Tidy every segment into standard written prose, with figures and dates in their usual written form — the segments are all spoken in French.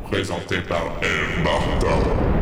présenté par Eve Martin.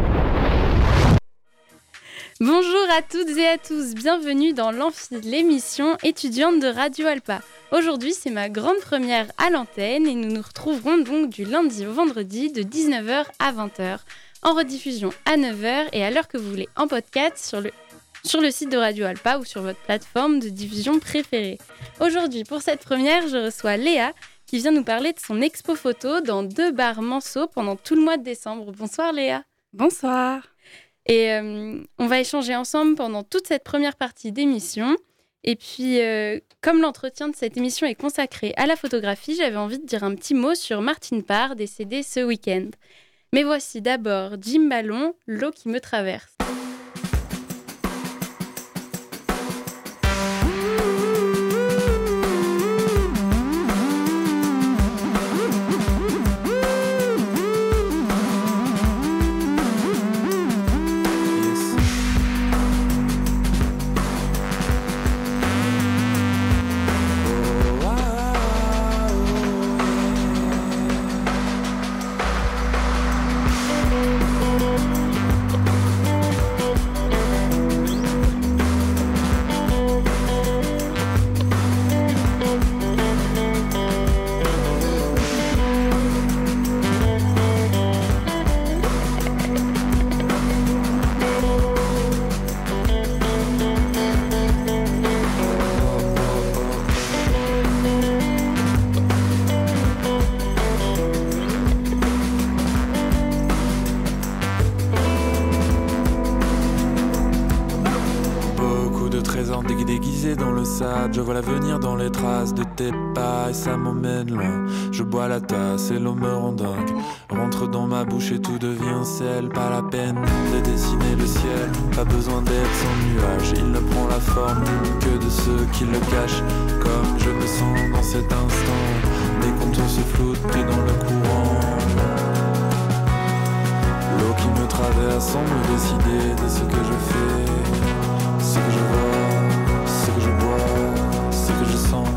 Bonjour à toutes et à tous, bienvenue dans l'Amphi, l'émission étudiante de Radio Alpa. Aujourd'hui, c'est ma grande première à l'antenne et nous nous retrouverons donc du lundi au vendredi de 19h à 20h, en rediffusion à 9h et à l'heure que vous voulez en podcast sur le site de Radio Alpa ou sur votre plateforme de diffusion préférée. Aujourd'hui, pour cette première, je reçois Léa qui vient nous parler de son expo photo dans 2 bars Manceau pendant tout le mois de décembre. Bonsoir Léa. Bonsoir. Et on va échanger ensemble pendant toute cette première partie d'émission. Et puis, comme l'entretien de cette émission est consacré à la photographie, j'avais envie de dire un petit mot sur Martine Parr, décédée ce week-end. Mais voici d'abord Jim Ballon, L'eau qui me traverse. Je vois l'avenir dans les traces de tes pas et ça m'emmène loin. Je bois la tasse et l'eau me rend dingue. Rentre dans ma bouche et tout devient sel. Pas la peine de dessiner le ciel, pas besoin d'être sans nuage. Il ne prend la forme que de ceux qui le cachent. Comme je me sens dans cet instant, les contours se floutent pris dans le courant. L'eau qui me traverse sans me décider de ce que je fais, ce que je vois, ce que je bois, ce que je sens,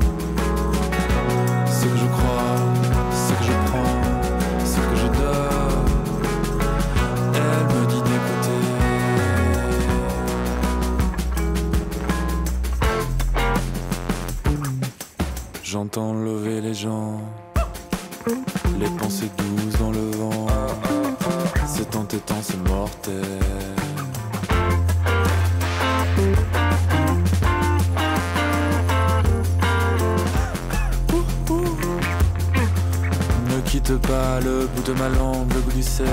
ce que je crois, ce que je prends, ce que je donne. Elle me dit d'écouter. J'entends lever les gens, les pensées douces dans le vent. C'est entêtant, c'est mortel. Ne quitte pas le bout de ma langue, le goût du sel.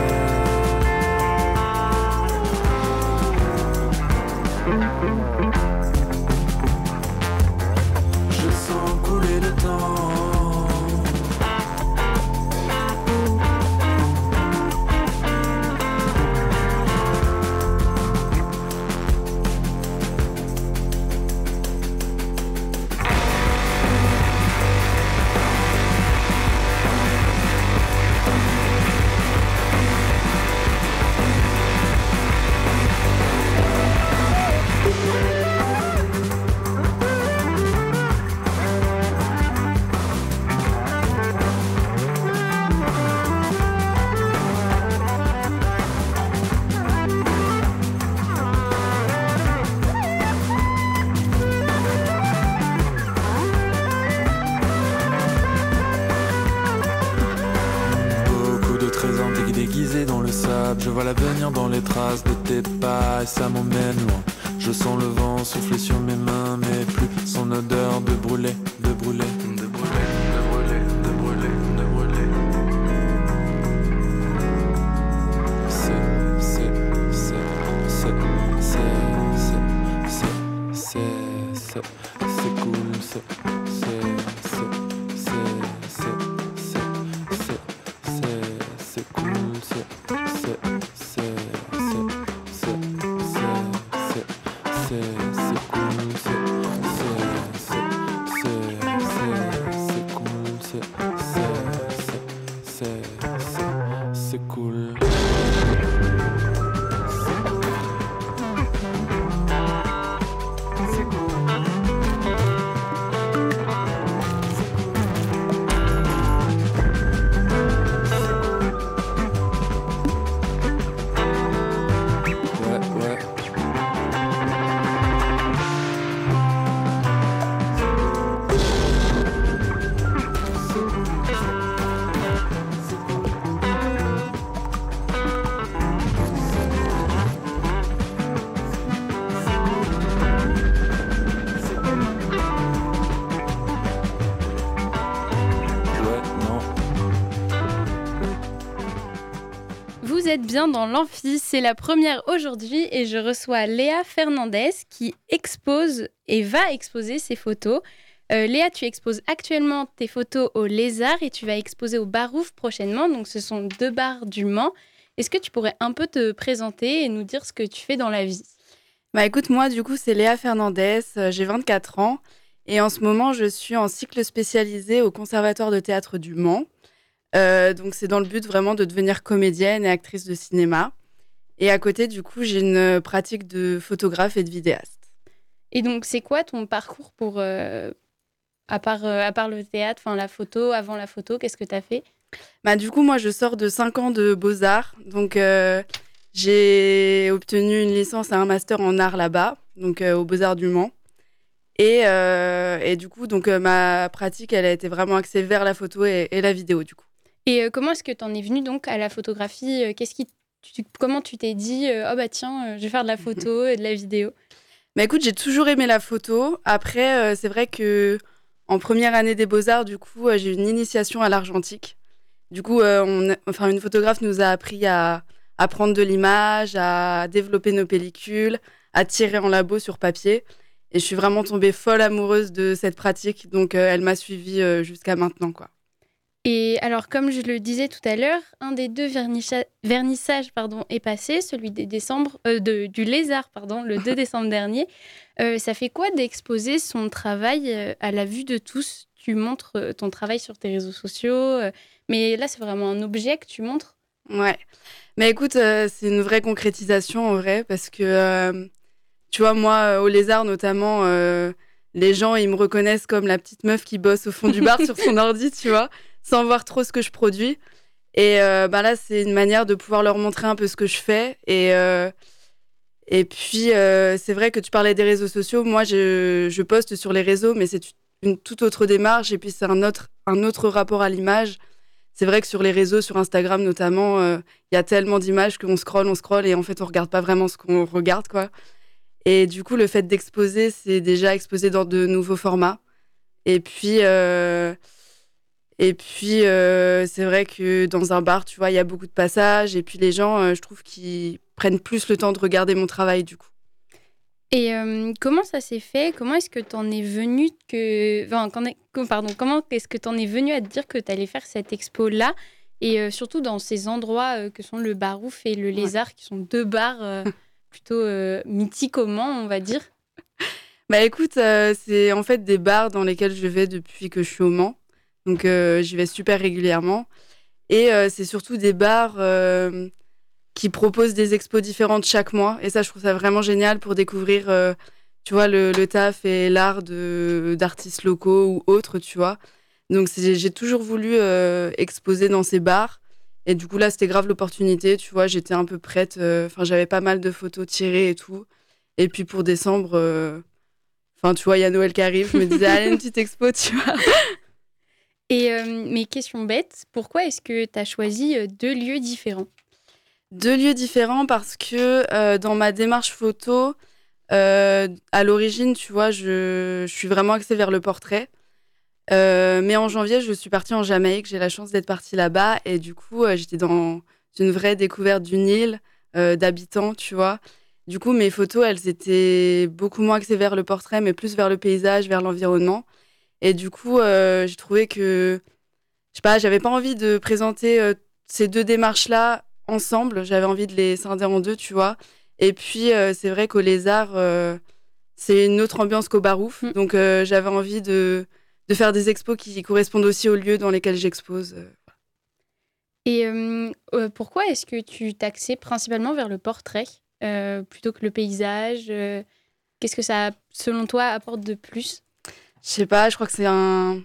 Je sens couler le temps. Je vois l'avenir dans les traces de tes pas et ça m'emmène loin. Je sens le vent souffler sur mes mains, mais plus son odeur de brûler, de brûler, de brûler, de brûler, de brûler, de brûler. C'est cool, c'est cool. Vous êtes bien dans l'Amphi, c'est la première aujourd'hui et je reçois Léa Fernandez qui expose et va exposer ses photos. Léa, tu exposes actuellement tes photos au Lézard et tu vas exposer au Barouf prochainement, donc ce sont 2 bars du Mans. Est-ce que tu pourrais un peu te présenter et nous dire ce que tu fais dans la vie ? Bah écoute, moi du coup c'est Léa Fernandez, j'ai 24 ans et en ce moment je suis en cycle spécialisé au Conservatoire de théâtre du Mans. Donc c'est dans le but vraiment de devenir comédienne et actrice de cinéma. Et à côté du coup j'ai une pratique de photographe et de vidéaste. Et donc c'est quoi ton parcours pour, à part le théâtre, enfin la photo, avant la photo, qu'est-ce que tu as fait ? Bah du coup moi je sors de 5 ans de Beaux-Arts, donc j'ai obtenu une licence et un master en art là-bas, donc aux Beaux-Arts du Mans. Et du coup, donc, ma pratique, elle a été vraiment axée vers la photo et la vidéo, du coup. Et comment est-ce que tu en es venue donc à la photographie ? Comment tu t'es dit oh bah tiens, je vais faire de la photo et de la vidéo ? Bah écoute, j'ai toujours aimé la photo. Après, c'est vrai que en première année des Beaux-Arts, du coup, j'ai eu une initiation à l'argentique. Du coup, une photographe nous a appris à prendre de l'image, à développer nos pellicules, à tirer en labo sur papier. Et je suis vraiment tombée folle amoureuse de cette pratique. Donc, elle m'a suivie jusqu'à maintenant, quoi. Et alors, comme je le disais tout à l'heure, un des 2 vernissages est passé, celui du Lézard, le 2 décembre dernier. Ça fait quoi d'exposer son travail à la vue de tous ? Tu montres ton travail sur tes réseaux sociaux, mais là, c'est vraiment un objet que tu montres ? Ouais. Mais écoute, c'est une vraie concrétisation, en vrai, parce que, tu vois, moi, au Lézard, notamment, les gens, ils me reconnaissent comme la petite meuf qui bosse au fond du bar sur son ordi, tu vois, sans voir trop ce que je produis. Et là, c'est une manière de pouvoir leur montrer un peu ce que je fais. Et puis, c'est vrai que tu parlais des réseaux sociaux. Moi, je poste sur les réseaux, mais c'est une toute autre démarche. Et puis, c'est un autre rapport à l'image. C'est vrai que sur les réseaux, sur Instagram notamment, il y a tellement d'images qu'on scrolle et en fait, on regarde pas vraiment ce qu'on regarde, quoi. Et du coup, le fait d'exposer, c'est déjà exposer dans de nouveaux formats. Et puis, c'est vrai que dans un bar, tu vois, il y a beaucoup de passages. Et puis, les gens, je trouve qu'ils prennent plus le temps de regarder mon travail, du coup. Et comment ça s'est fait ? Comment est-ce que t'en es venu comment est-ce que t'en es venu à te dire que t'allais faire cette expo-là ? Et surtout dans ces endroits que sont le Barouf et le Lézard, qui sont 2 bars plutôt mythiques au Mans, on va dire. Bah écoute, c'est en fait des bars dans lesquels je vais depuis que je suis au Mans. Donc j'y vais super régulièrement. Et c'est surtout des bars qui proposent des expos différentes chaque mois. Et ça, je trouve ça vraiment génial pour découvrir, tu vois, le taf et l'art d'artistes locaux ou autres, tu vois. Donc j'ai toujours voulu exposer dans ces bars. Et du coup, là, c'était grave l'opportunité, tu vois. J'étais un peu prête. J'avais pas mal de photos tirées et tout. Et puis pour décembre, tu vois, il y a Noël qui arrive. Je me disais, allez, une petite expo, tu vois. Et mes questions bêtes, pourquoi est-ce que tu as choisi 2 lieux différents ? 2 lieux différents parce que dans ma démarche photo, à l'origine, tu vois, je suis vraiment axée vers le portrait. Mais en janvier, je suis partie en Jamaïque. J'ai la chance d'être partie là-bas. Et du coup, j'étais dans une vraie découverte d'une île, d'habitants, tu vois. Du coup, mes photos, elles étaient beaucoup moins axées vers le portrait, mais plus vers le paysage, vers l'environnement. Et du coup, j'ai trouvé que, je sais pas, j'avais pas envie de présenter ces 2 démarches-là ensemble. J'avais envie de les scinder en 2, tu vois. Et puis, c'est vrai qu'au Lézard, c'est une autre ambiance qu'au Barouf. Donc, j'avais envie de faire des expos qui correspondent aussi aux lieux dans lesquels j'expose. Et pourquoi est-ce que tu t'axais principalement vers le portrait plutôt que le paysage ? Qu'est-ce que ça, selon toi, apporte de plus ? Je sais pas, je crois que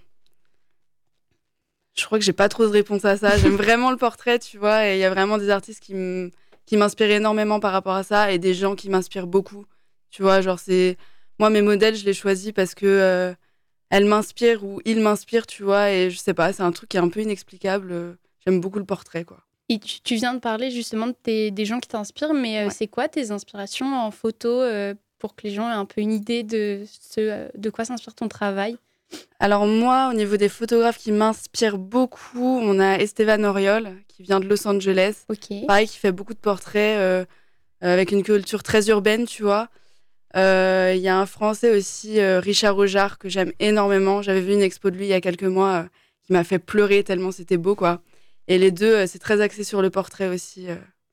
j'ai pas trop de réponse à ça. J'aime vraiment le portrait, tu vois, et il y a vraiment des artistes qui m'inspirent énormément par rapport à ça et des gens qui m'inspirent beaucoup. Tu vois, genre moi, mes modèles, je les choisis parce que elles m'inspirent ou ils m'inspirent, tu vois, et je sais pas, c'est un truc qui est un peu inexplicable. J'aime beaucoup le portrait, quoi. Et tu viens de parler justement des gens qui t'inspirent, mais Ouais. c'est quoi tes inspirations en photo pour que les gens aient un peu une idée de quoi s'inspire ton travail ? Alors moi, au niveau des photographes qui m'inspirent beaucoup, on a Esteban Oriol, qui vient de Los Angeles. Ok. Pareil, qui fait beaucoup de portraits avec une culture très urbaine, tu vois. Il y a un Français aussi, Richard Ojard, que j'aime énormément. J'avais vu une expo de lui il y a quelques mois qui m'a fait pleurer tellement c'était beau, quoi. Et les deux, c'est très axé sur le portrait aussi.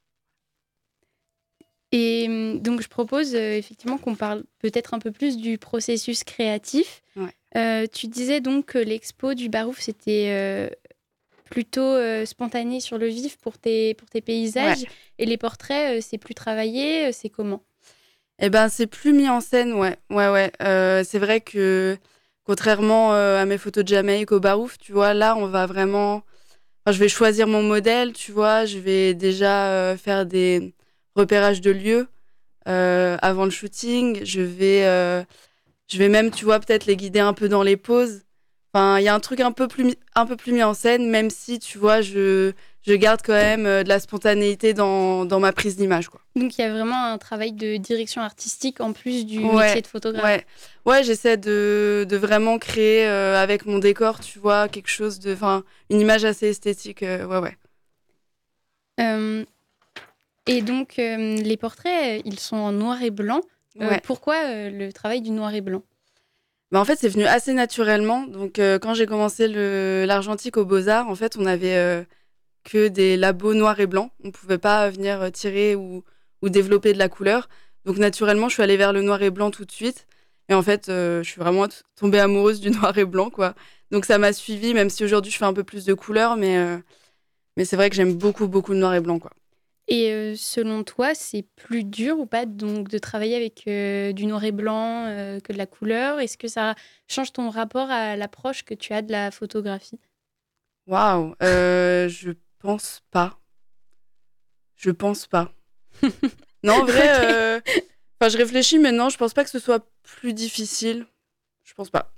Et donc, je propose effectivement qu'on parle peut-être un peu plus du processus créatif. Ouais. Tu disais donc que l'expo du Barouf, c'était plutôt spontané sur le vif pour tes paysages. Ouais. Et les portraits, c'est plus travaillé, c'est comment ? Eh ben, c'est plus mis en scène, ouais. C'est vrai que, contrairement à mes photos de Jamaïque au Barouf, tu vois, là, on va vraiment... Enfin, je vais choisir mon modèle, tu vois. Je vais déjà faire des repérages de lieux avant le shooting. Je vais même, tu vois, peut-être les guider un peu dans les poses. Enfin, il y a un truc un peu plus mis en scène, même si, tu vois, je garde quand même de la spontanéité dans ma prise d'image, quoi. Donc, il y a vraiment un travail de direction artistique en plus du métier de photographe. Ouais, j'essaie de vraiment créer avec mon décor, tu vois, quelque chose de... Enfin, une image assez esthétique, ouais. Et donc, les portraits, ils sont en noir et blanc. Ouais. Pourquoi le travail du noir et blanc ? Bah, en fait, c'est venu assez naturellement. Donc, quand j'ai commencé l'argentique aux Beaux-Arts, en fait, on avait que des labos noirs et blancs. On ne pouvait pas venir tirer ou développer de la couleur. Donc, naturellement, je suis allée vers le noir et blanc tout de suite. Et en fait, je suis vraiment tombée amoureuse du noir et blanc, quoi. Donc, ça m'a suivie, même si aujourd'hui, je fais un peu plus de couleurs. Mais c'est vrai que j'aime beaucoup, beaucoup le noir et blanc, quoi. Et selon toi, c'est plus dur ou pas donc, de travailler avec du noir et blanc que de la couleur ? Est-ce que ça change ton rapport à l'approche que tu as de la photographie ? Waouh, je pense pas. Non, en vrai, je réfléchis, mais non, je pense pas que ce soit plus difficile. Je pense pas.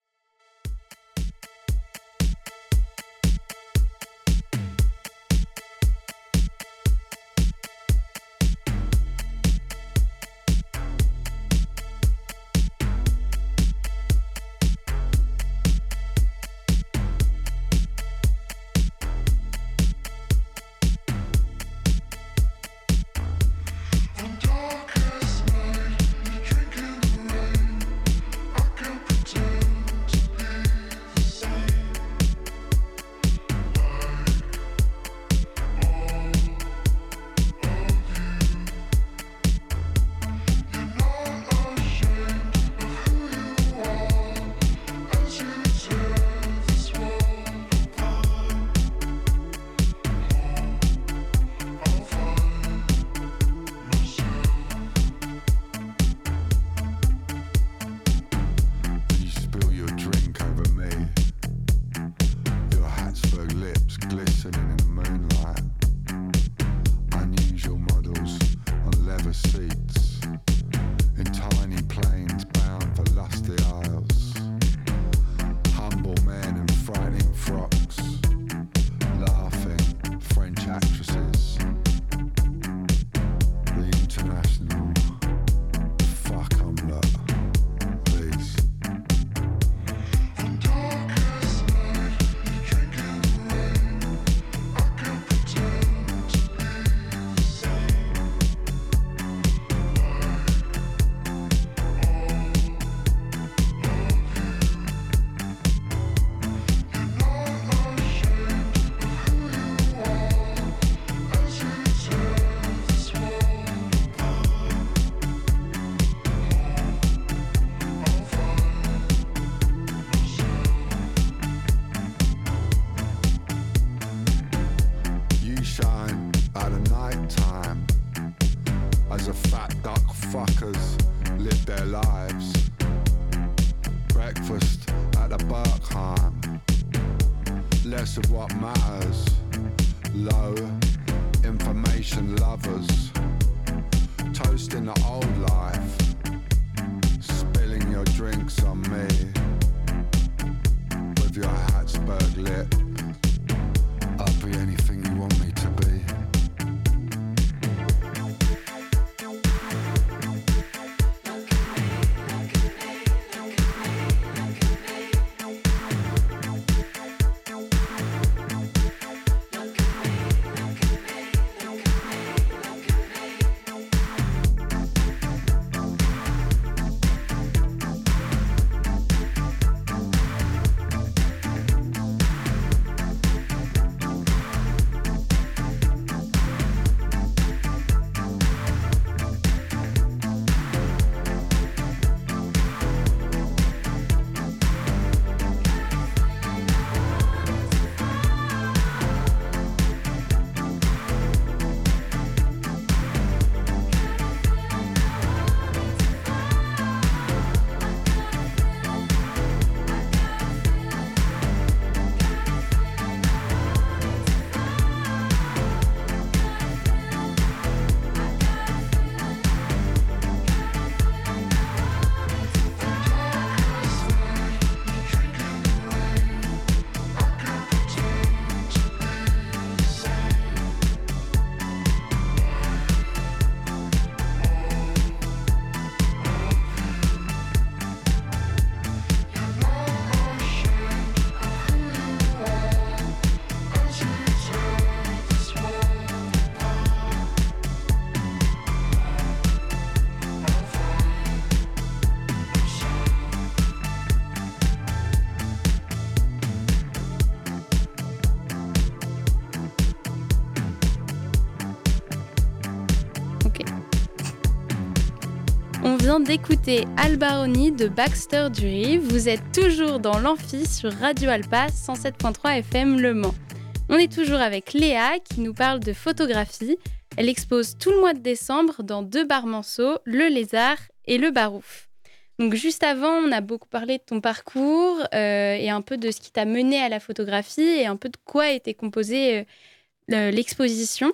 On vient d'écouter Albaroni de Baxter Dury. Vous êtes toujours dans l'Amphi sur Radio Alpa 107.3 FM Le Mans. On est toujours avec Léa qui nous parle de photographie. Elle expose tout le mois de décembre dans 2 bars Manceau, le Lézard et le Barouf. Donc juste avant, on a beaucoup parlé de ton parcours et un peu de ce qui t'a mené à la photographie et un peu de quoi était composée l'exposition.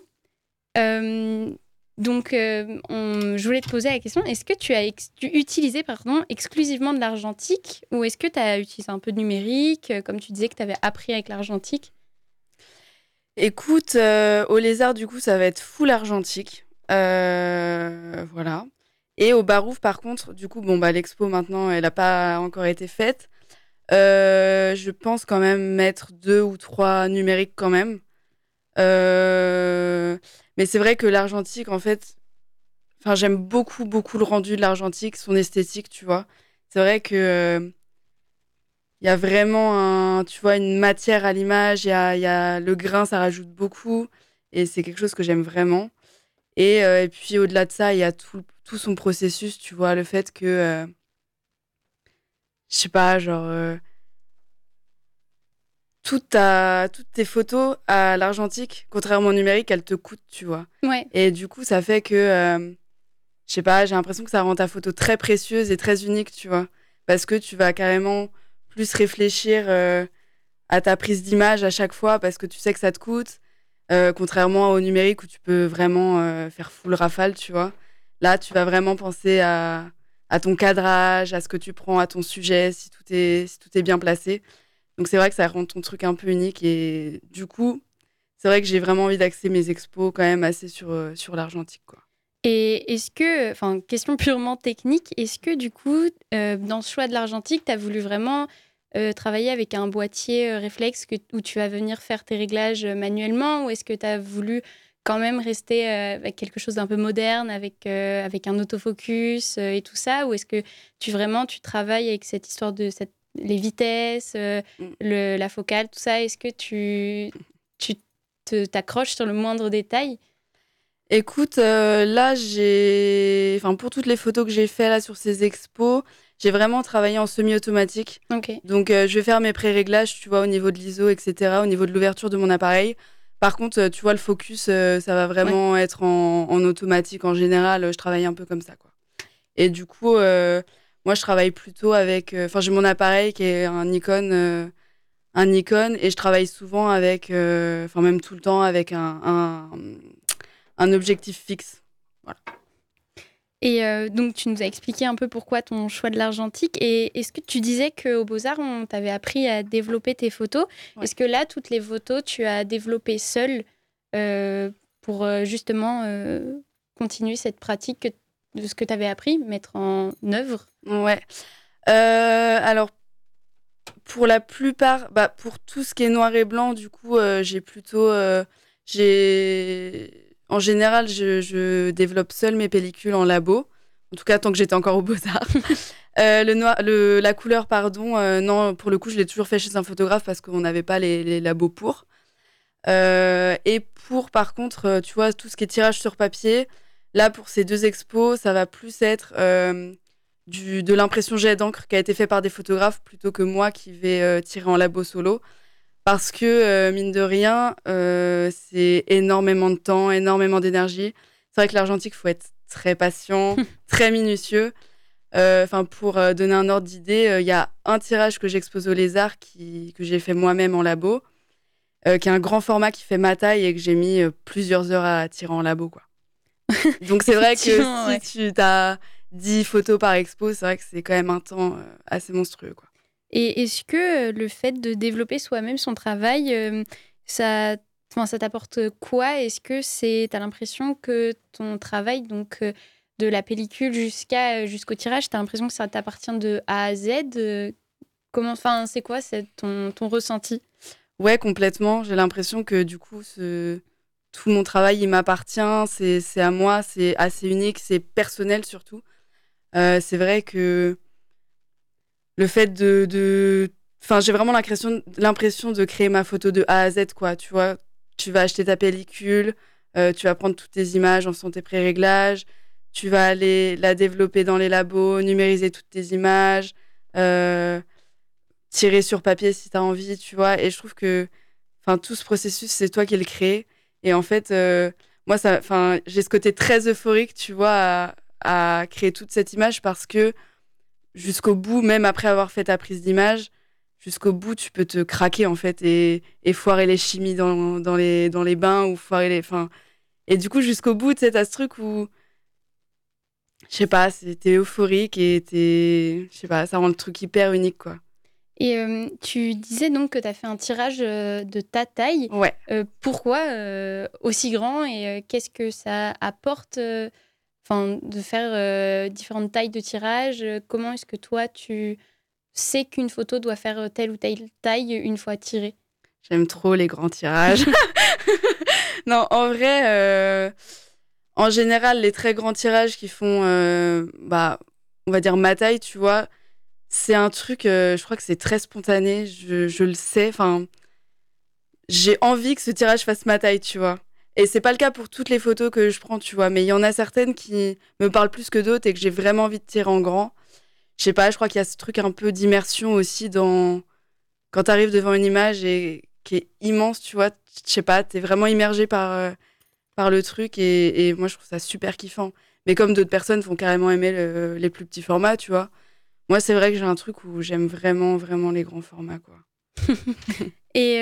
Je voulais te poser la question, est-ce que tu as utilisé exclusivement de l'argentique ou est-ce que tu as utilisé un peu de numérique, comme tu disais que tu avais appris avec l'argentique? Écoute, au Lézard, du coup, ça va être full argentique. Voilà. Et au Barouf, par contre, du coup, l'expo, maintenant, elle n'a pas encore été faite. Je pense quand même mettre 2 ou 3 numériques quand même. Mais c'est vrai que l'argentique, en fait, j'aime beaucoup, beaucoup le rendu de l'argentique, son esthétique, tu vois. C'est vrai que il y a vraiment une matière à l'image, il y a le grain, ça rajoute beaucoup, et c'est quelque chose que j'aime vraiment. Et puis au-delà de ça, il y a tout son processus, tu vois, le fait que, je sais pas, toutes tes photos à l'argentique, contrairement au numérique, elles te coûtent, tu vois. Ouais. Et du coup, ça fait que, je sais pas, j'ai l'impression que ça rend ta photo très précieuse et très unique, tu vois. Parce que tu vas carrément plus réfléchir à ta prise d'image à chaque fois parce que tu sais que ça te coûte. Contrairement au numérique où tu peux vraiment faire full rafale, tu vois. Là, tu vas vraiment penser à ton cadrage, à ce que tu prends, à ton sujet, si tout est bien placé. Donc c'est vrai que ça rend ton truc un peu unique et du coup, c'est vrai que j'ai vraiment envie d'axer mes expos quand même assez sur l'argentique, quoi. Et est-ce que, question purement technique, est-ce que du coup, dans ce choix de l'argentique, tu as voulu vraiment travailler avec un boîtier réflexe où tu vas venir faire tes réglages manuellement ou est-ce que tu as voulu quand même rester avec quelque chose d'un peu moderne, avec un autofocus et tout ça, ou est-ce que tu travailles avec cette histoire de les vitesses, la focale, tout ça? Est-ce que tu t'accroches sur le moindre détail? Écoute, là, pour toutes les photos que j'ai fait là sur ces expos, j'ai vraiment travaillé en semi-automatique. Okay. Donc, je vais faire mes pré-réglages, tu vois, au niveau de l'ISO, etc., au niveau de l'ouverture de mon appareil. Par contre, tu vois, le focus, ça va vraiment être en automatique. En général, je travaille un peu comme ça, quoi. Et du coup, moi, je travaille plutôt avec... j'ai mon appareil qui est un Nikon, et je travaille souvent avec... même tout le temps avec un objectif fixe. Voilà. Et donc, tu nous as expliqué un peu pourquoi ton choix de l'argentique. Et est-ce que tu disais qu'au Beaux-Arts, on t'avait appris à développer tes photos? Ouais. Est-ce que là, toutes les photos, tu as développé seule pour justement continuer cette pratique de ce que tu avais appris, mettre en œuvre? Ouais. Alors, pour la plupart, pour tout ce qui est noir et blanc, du coup, j'ai plutôt... En général, je développe seule mes pellicules en labo. En tout cas, tant que j'étais encore aux Beaux-Arts. La couleur, non, pour le coup, je l'ai toujours fait chez un photographe parce qu'on n'avait pas les labos pour. Et pour, par contre, tu vois, tout ce qui est tirage sur papier, là, pour ces 2 expos, ça va plus être de l'impression jet d'encre qui a été fait par des photographes plutôt que moi qui vais tirer en labo solo. Parce que, mine de rien, c'est énormément de temps, énormément d'énergie. C'est vrai que l'argentique, il faut être très patient, très minutieux. Pour donner un ordre d'idée, il y a un tirage que j'expose au Lézard que j'ai fait moi-même en labo, qui est un grand format qui fait ma taille et que j'ai mis plusieurs heures à tirer en labo, quoi. Donc c'est vrai que si tu as 10 photos par expo, c'est vrai que c'est quand même un temps assez monstrueux, quoi. Et est-ce que le fait de développer soi-même son travail, ça t'apporte quoi? Est-ce que t'as l'impression que ton travail, donc de la pellicule jusqu'au tirage, t'as l'impression que ça t'appartient de A à Z? C'est quoi ton ressenti? Ouais, complètement. J'ai l'impression que du coup, tout mon travail, il m'appartient. C'est à moi, c'est assez unique, c'est personnel surtout. C'est vrai que le fait j'ai vraiment l'impression de créer ma photo de A à Z, quoi. Tu vois, tu vas acheter ta pellicule, tu vas prendre toutes tes images en faisant tes pré-réglages, tu vas aller la développer dans les labos, numériser toutes tes images, euh, tirer sur papier si tu as envie, tu vois. Et je trouve que tout ce processus, c'est toi qui le crée. Et en fait, moi, j'ai ce côté très euphorique, tu vois, à créer toute cette image parce que jusqu'au bout, même après avoir fait ta prise d'image, jusqu'au bout, tu peux te craquer, en fait, et foirer les chimies dans les bains ou foirer les... Et du coup, jusqu'au bout, tu sais, t'as ce truc où, je sais pas, t'es euphorique et je sais pas, ça rend le truc hyper unique, quoi. Et tu disais donc que tu as fait un tirage de ta taille. Ouais. Pourquoi aussi grand et qu'est-ce que ça apporte de faire différentes tailles de tirage? Comment est-ce que toi, tu sais qu'une photo doit faire telle ou telle taille une fois tirée? J'aime trop les grands tirages. Non, en vrai, en général, les très grands tirages qui font, on va dire ma taille, tu vois, c'est un truc, je crois que c'est très spontané, je le sais. J'ai envie que ce tirage fasse ma taille, tu vois. Et c'est pas le cas pour toutes les photos que je prends, tu vois, mais il y en a certaines qui me parlent plus que d'autres et que j'ai vraiment envie de tirer en grand. Je sais pas, je crois qu'il y a ce truc un peu d'immersion aussi quand t'arrives devant une image et qui est immense, tu vois, je sais pas, t'es vraiment immergé par le truc et moi je trouve ça super kiffant. Mais comme d'autres personnes vont carrément aimer les plus petits formats, tu vois. Moi, c'est vrai que j'ai un truc où j'aime vraiment, vraiment les grands formats, quoi. Et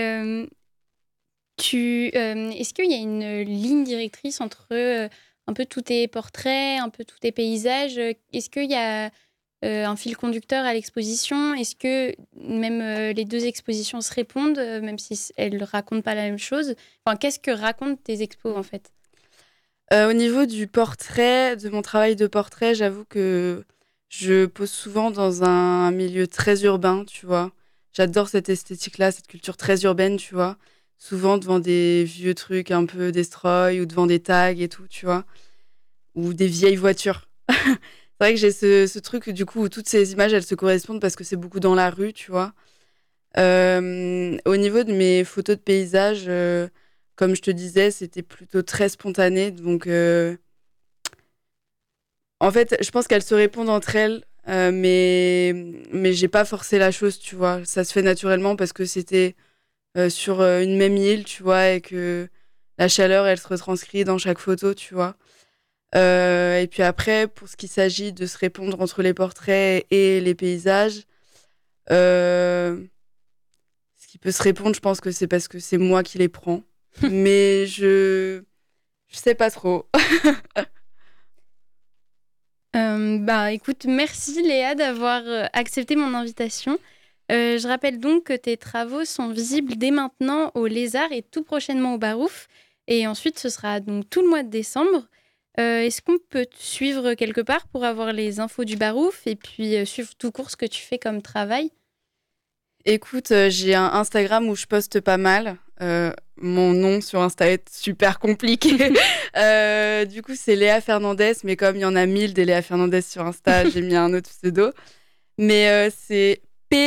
est-ce qu'il y a une ligne directrice entre un peu tous tes portraits, un peu tous tes paysages? Est-ce qu'il y a un fil conducteur à l'exposition? Est-ce que même les deux expositions se répondent, même si elles ne racontent pas la même chose? Enfin, qu'est-ce que racontent tes expos, en fait? Au niveau du portrait, de mon travail de portrait, j'avoue que je pose souvent dans un milieu très urbain, tu vois. J'adore cette esthétique-là, cette culture très urbaine, tu vois. Souvent devant des vieux trucs un peu destroy ou devant des tags et tout, tu vois. Ou des vieilles voitures. C'est vrai que j'ai ce truc, du coup, où toutes ces images, elles se correspondent parce que c'est beaucoup dans la rue, tu vois. Au niveau de mes photos de paysage, comme je te disais, c'était plutôt très spontané. Donc, en fait, je pense qu'elles se répondent entre elles, mais j'ai pas forcé la chose, tu vois. Ça se fait naturellement parce que c'était sur une même île, tu vois, et que la chaleur, elle se retranscrit dans chaque photo, tu vois. Et puis après, pour ce qui s'agit de se répondre entre les portraits et les paysages, euh, ce qui peut se répondre, je pense que c'est parce que c'est moi qui les prends. Mais je sais pas trop. Écoute, merci Léa d'avoir accepté mon invitation. Je rappelle donc que tes travaux sont visibles dès maintenant au Lézard et tout prochainement au Barouf. Et ensuite, ce sera donc tout le mois de décembre. Est-ce qu'on peut te suivre quelque part pour avoir les infos du Barouf et puis suivre tout court ce que tu fais comme travail? Écoute, j'ai un Instagram où je poste pas mal. Mon nom sur Insta est super compliqué. Du coup, c'est Léa Fernandez, mais comme il y en a 1000 des Léa Fernandez sur Insta, j'ai mis un autre pseudo. Mais c'est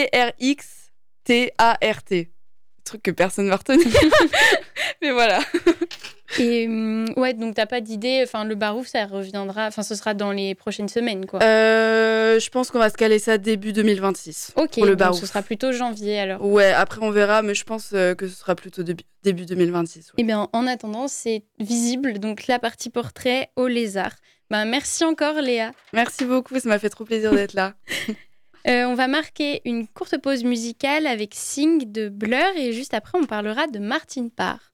PRXTART. Truc que personne va retenir. Mais voilà. Et ouais, donc t'as pas d'idée, enfin le Barouf, ça reviendra, enfin ce sera dans les prochaines semaines, quoi. Je pense qu'on va se caler ça début 2026. Ok, pour le donc Barouf. ce sera plutôt janvier alors. Ouais, après on verra, mais je pense que ce sera plutôt début 2026. Ouais. Eh bien, en attendant, c'est visible, donc la partie portrait au Lézard. Merci encore Léa. Merci beaucoup, ça m'a fait trop plaisir d'être là. On va marquer une courte pause musicale avec Sing de Blur et juste après on parlera de Martine Parr.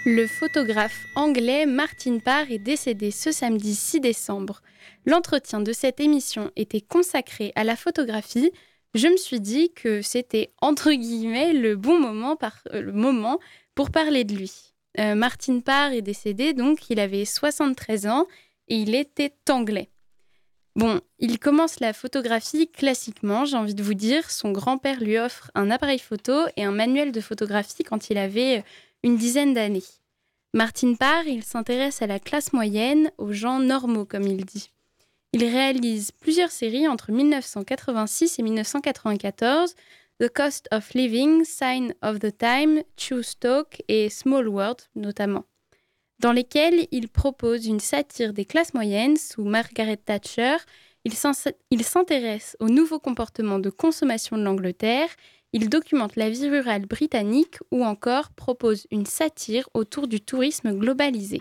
Le photographe anglais Martin Parr est décédé ce samedi 6 décembre. L'entretien de cette émission était consacré à la photographie. Je me suis dit que c'était entre guillemets le bon moment, le moment pour parler de lui. Martin Parr est décédé, donc il avait 73 ans et il était anglais. Bon, il commence la photographie classiquement, j'ai envie de vous dire. Son grand-père lui offre un appareil photo et un manuel de photographie quand il avait une dizaine d'années. Martin Parr, il s'intéresse à la classe moyenne, aux gens normaux, comme il dit. Il réalise plusieurs séries entre 1986 et 1994, The Cost of Living, Sign of the Time, Choose Talk et Small World notamment, dans lesquelles il propose une satire des classes moyennes sous Margaret Thatcher. Il s'intéresse aux nouveaux comportements de consommation de l'Angleterre. Il documente la vie rurale britannique ou encore propose une satire autour du tourisme globalisé.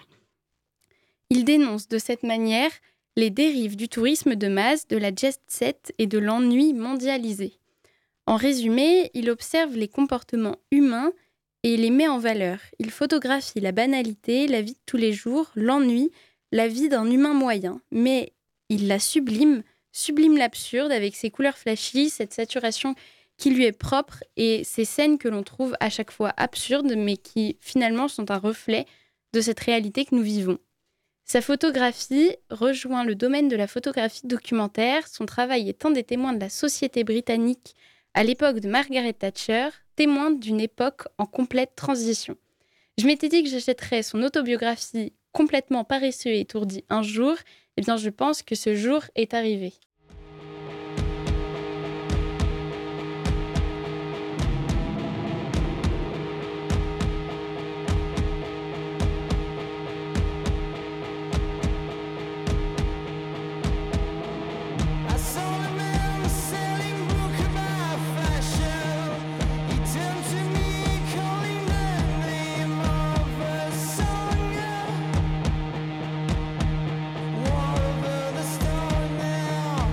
Il dénonce de cette manière les dérives du tourisme de masse, de la jet set et de l'ennui mondialisé. En résumé, il observe les comportements humains et les met en valeur. Il photographie la banalité, la vie de tous les jours, l'ennui, la vie d'un humain moyen. Mais il la sublime l'absurde avec ses couleurs flashy, cette saturation qui lui est propre et ces scènes que l'on trouve à chaque fois absurdes, mais qui finalement sont un reflet de cette réalité que nous vivons. Sa photographie rejoint le domaine de la photographie documentaire. Son travail est un des témoins de la société britannique à l'époque de Margaret Thatcher, témoin d'une époque en complète transition. Je m'étais dit que j'achèterais son autobiographie complètement paresseux et étourdi un jour. Eh bien, je pense que ce jour est arrivé. Now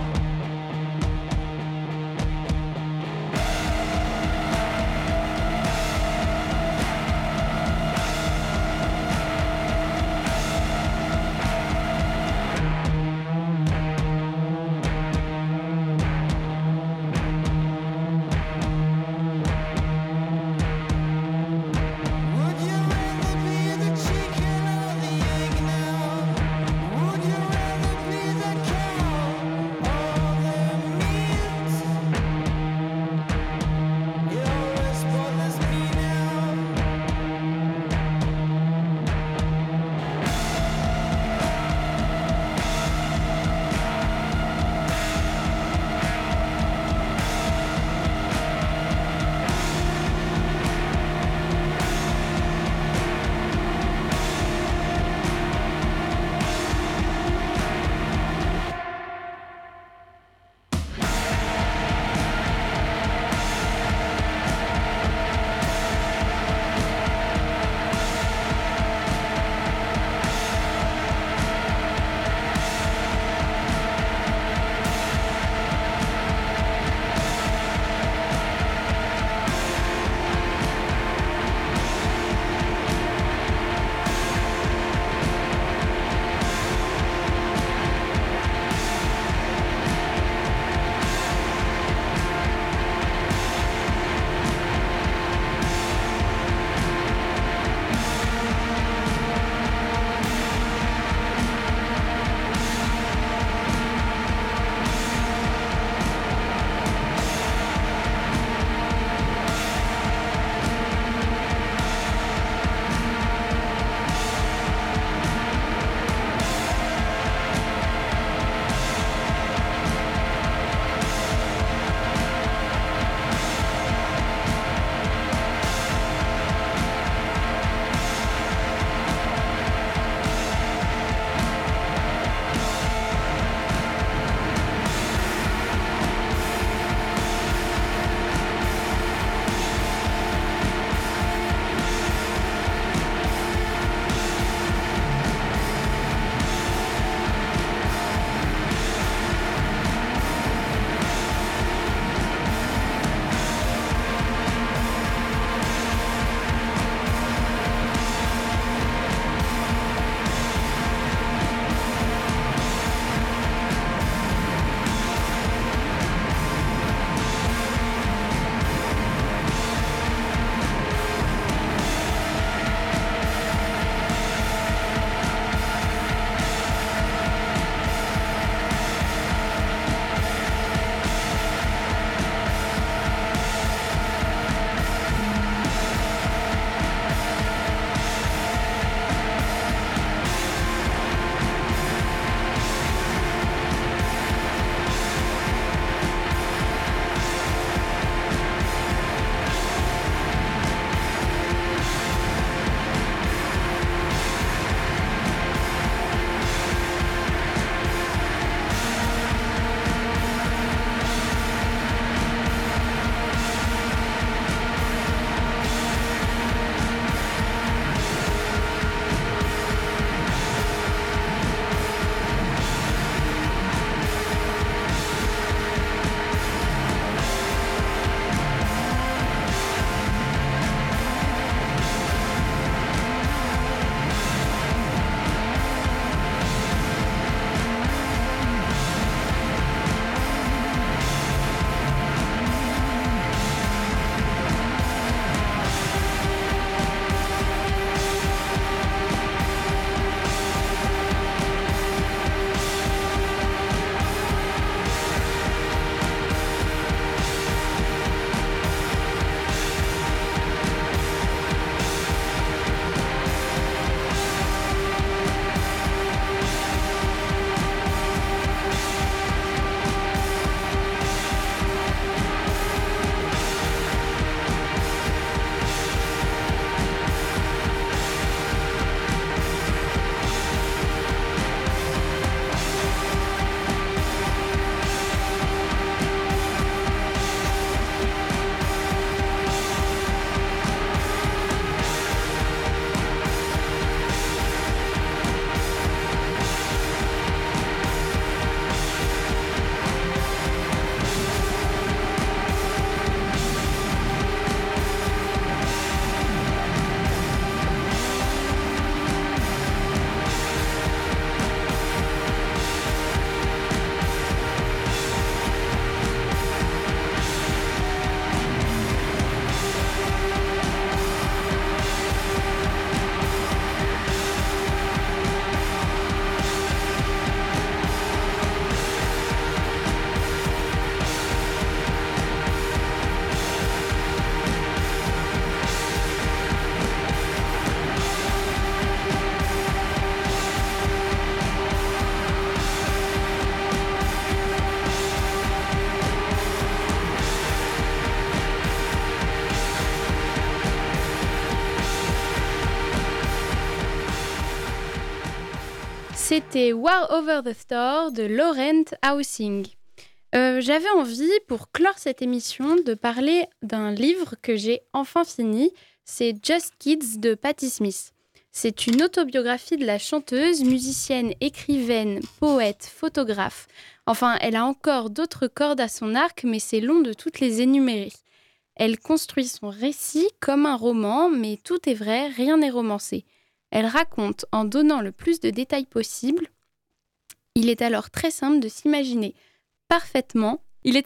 C'était War Over the Store de Laurent Housing. J'avais envie, pour clore cette émission, de parler d'un livre que j'ai enfin fini. C'est Just Kids de Patti Smith. C'est une autobiographie de la chanteuse, musicienne, écrivaine, poète, photographe. Enfin, elle a encore d'autres cordes à son arc, mais c'est long de toutes les énumérer. Elle construit son récit comme un roman, mais tout est vrai, rien n'est romancé. Elle raconte en donnant le plus de détails possible. Il est alors très simple de s'imaginer parfaitement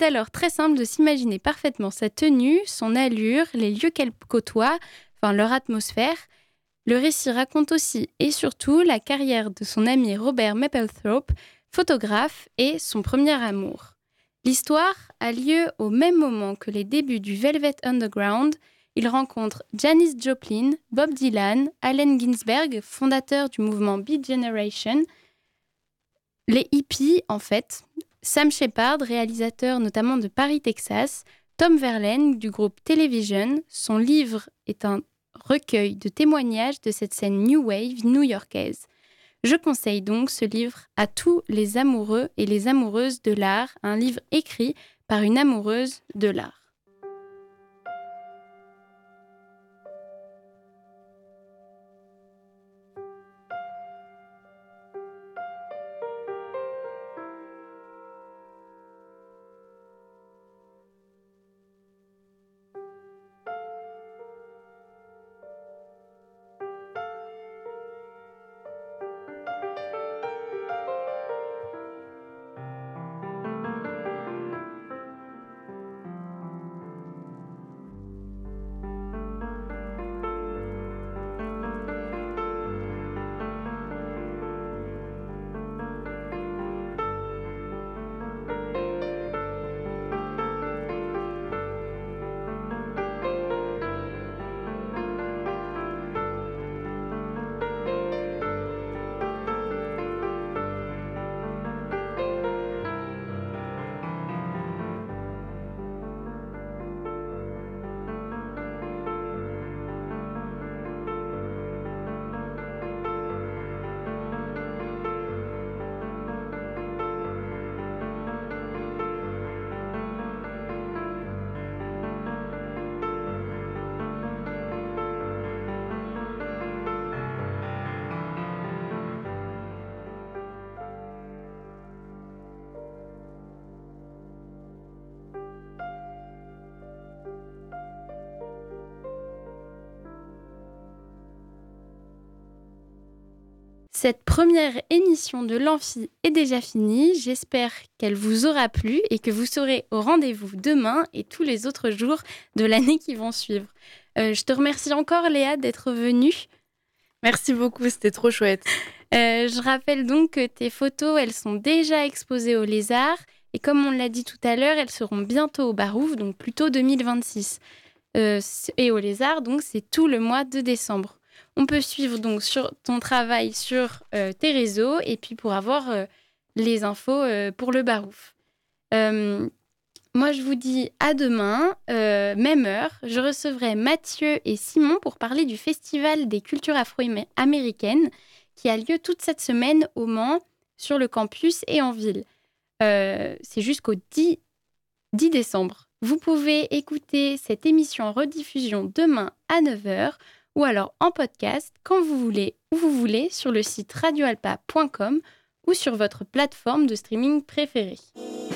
sa tenue, son allure, les lieux qu'elle côtoie, enfin leur atmosphère. Le récit raconte aussi et surtout la carrière de son ami Robert Mapplethorpe, photographe, et son premier amour. L'histoire a lieu au même moment que les débuts du Velvet Underground. Il rencontre Janis Joplin, Bob Dylan, Allen Ginsberg, fondateur du mouvement Beat Generation, les hippies en fait, Sam Shepard, réalisateur notamment de Paris, Texas, Tom Verlaine du groupe Television. Son livre est un recueil de témoignages de cette scène New Wave new-yorkaise. Je conseille donc ce livre à tous les amoureux et les amoureuses de l'art, un livre écrit par une amoureuse de l'art. Cette première émission de l'Amphi est déjà finie. J'espère qu'elle vous aura plu et que vous serez au rendez-vous demain et tous les autres jours de l'année qui vont suivre. Je te remercie encore, Léa, d'être venue. Merci beaucoup, c'était trop chouette. Je rappelle donc que tes photos, elles sont déjà exposées au Lézard. Et comme on l'a dit tout à l'heure, elles seront bientôt au Barouf, donc plutôt 2026. Et au Lézard, donc c'est tout le mois de décembre. On peut suivre donc sur ton travail sur tes réseaux et puis pour avoir les infos pour le Barouf. Moi, je vous dis à demain, même heure. Je recevrai Mathieu et Simon pour parler du Festival des cultures afro-américaines qui a lieu toute cette semaine au Mans, sur le campus et en ville. C'est jusqu'au 10 décembre. Vous pouvez écouter cette émission en rediffusion demain à 9h ou alors en podcast quand vous voulez, où vous voulez, sur le site radioalpa.com ou sur votre plateforme de streaming préférée.